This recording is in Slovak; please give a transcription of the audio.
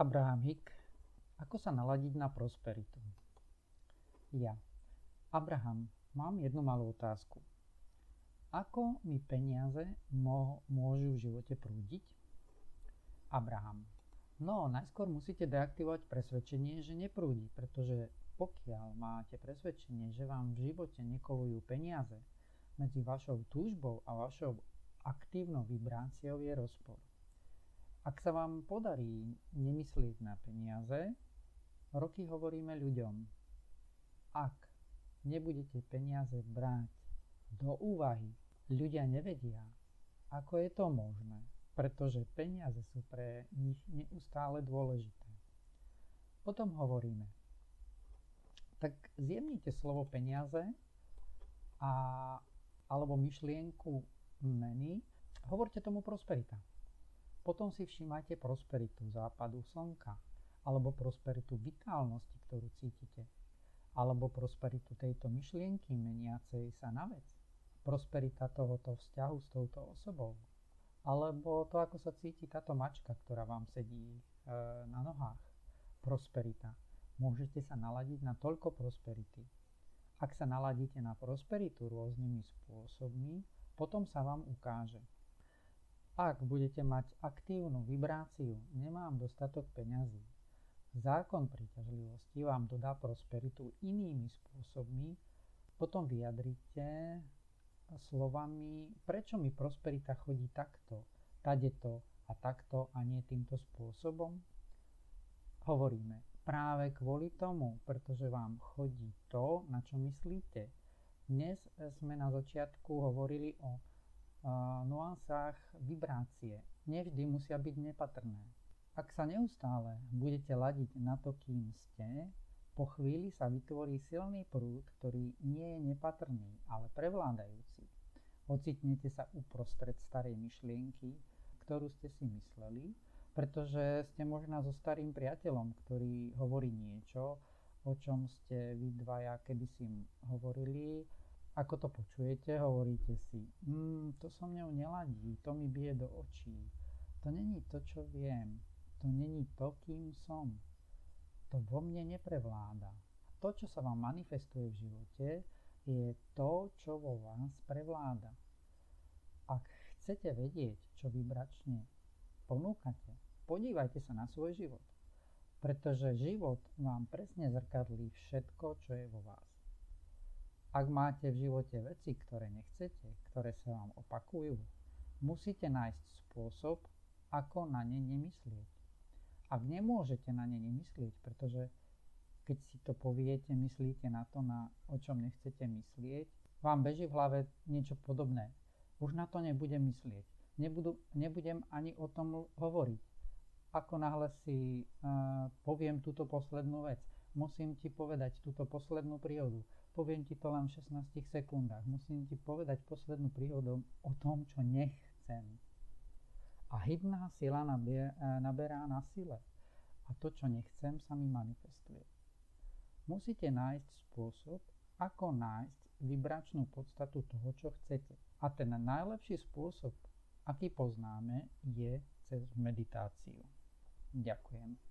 Abraham Hicks. Ako sa naladiť na prosperitu? Ja. Abraham, mám jednu malú otázku. Ako mi peniaze môžu v živote prúdiť? Abraham. No, najskôr musíte deaktivovať presvedčenie, že neprúdi, pretože pokiaľ máte presvedčenie, že vám v živote nekolujú peniaze, medzi vašou túžbou a vašou aktívnou vibráciou je rozpor. Ak sa vám podarí nemyslieť na peniaze, roky hovoríme ľuďom, ak nebudete peniaze brať do úvahy, ľudia nevedia, ako je to možné, pretože peniaze sú pre nich neustále dôležité. Potom hovoríme, tak zjemnite slovo peniaze alebo myšlienku meny, hovorte tomu prosperita. Potom si všímajte prosperitu západu slnka, alebo prosperitu vitálnosti, ktorú cítite, alebo prosperitu tejto myšlienky meniacej sa na vec, prosperita tohoto vzťahu s touto osobou, alebo to, ako sa cíti táto mačka, ktorá vám sedí na nohách. Prosperita. Môžete sa naladiť na toľko prosperity. Ak sa naladíte na prosperitu rôznymi spôsobmi, potom sa vám ukáže. Ak budete mať aktívnu vibráciu, nemám dostatok peňazí, zákon príťažlivosti vám dodá prosperitu inými spôsobmi, potom vyjadrite slovami, prečo mi prosperita chodí takto, tadeto a takto a nie týmto spôsobom. Hovoríme, práve kvôli tomu, pretože vám chodí to, na čo myslíte. Dnes sme na začiatku hovorili o nuansách vibrácie. Nevždy musia byť nepatrné. Ak sa neustále budete ladiť na to, kým ste, po chvíli sa vytvorí silný prúd, ktorý nie je nepatrný, ale prevládajúci. Ocitnete sa uprostred starej myšlienky, ktorú ste si mysleli, pretože ste možno so starým priateľom, ktorý hovorí niečo, o čom ste vy dvaja kedysi hovorili. Ako to počujete, hovoríte si, to so mňou neladí, to mi bije do očí. To není to, čo viem. To není to, kým som. To vo mne neprevláda. To, čo sa vám manifestuje v živote, je to, čo vo vás prevláda. Ak chcete vedieť, čo vibračne ponúkate, podívajte sa na svoj život. Pretože život vám presne zrkadlí všetko, čo je vo vás. Ak máte v živote veci, ktoré nechcete, ktoré sa vám opakujú, musíte nájsť spôsob, ako na ne nemyslieť. Ak nemôžete na ne nemyslieť, pretože keď si to poviete, myslíte na to, o čom nechcete myslieť, vám beží v hlave niečo podobné. Už na to nebudem myslieť. Nebudem ani o tom hovoriť. Ako náhle si poviem túto poslednú vec, musím ti povedať túto poslednú príhodu. Poviem ti to len v 16 sekundách. Musím ti povedať poslednú príhodu o tom, čo nechcem. A hybná sila naberá na sile. A to, čo nechcem, sa mi manifestuje. Musíte nájsť spôsob, ako nájsť vibračnú podstatu toho, čo chcete. A ten najlepší spôsob, aký poznáme, je cez meditáciu. Ďakujem.